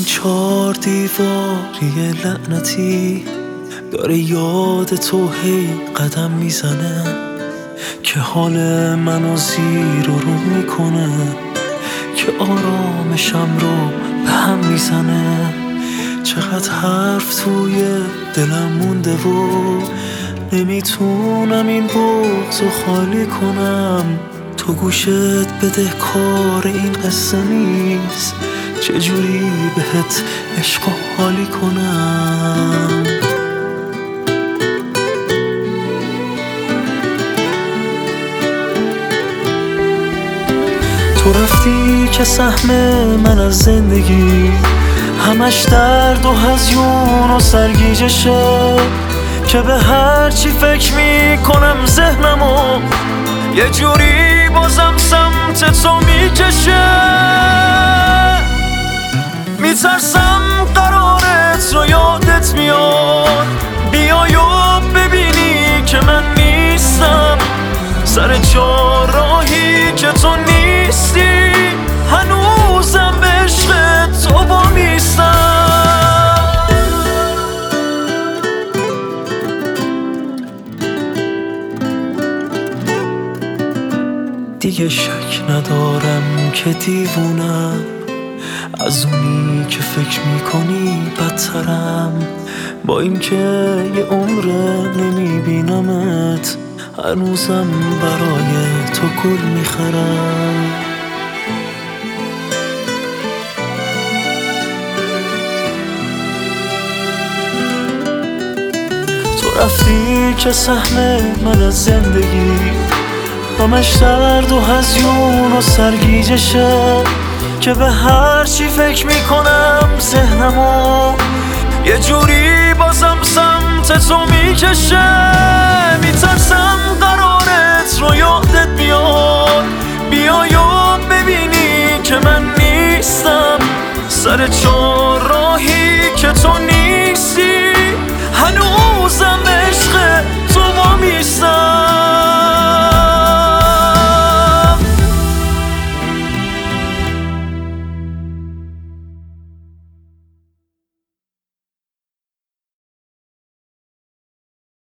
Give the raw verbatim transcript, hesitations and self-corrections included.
این چار دیواری لعنتی داره یاد تو هی قدم میزنه که حال منو زیر و رو میکنه، که آرامشم رو به هم میزنه. چقدر حرف توی دلم مونده و نمیتونم این بغض رو خالی کنم. تو گوشت بده کار این قصه نیست، چجوری بهت عشق و حالی کنم. تو رفتی که سهم من از زندگی همش درد و هزیون و سرگیجشه، که به هر چی فکر میکنم ذهنمو یه جوری بازم سمت تو میکشه. میترسم قرارت رو یادت میاد بیای و ببینی که من نیستم، سر چهارراهی که تو نیستی هنوزم به عشق تو با میستم. دیگه شک ندارم که دیوونم، از اونی که فکر میکنی بدترم. با این که یه عمره نمیبینمت هنوزم برای تو گل میخرم. تو رفتی که سهم من از زندگی همش درد و هزیون و سرگیجشه، که به هر چی فکر میکنم ذهنمو یه جوری بازم سمت تو میکشه. میترسم قرارت رو یادت بیاد بیای و ببینی که من نیستم، سر چهار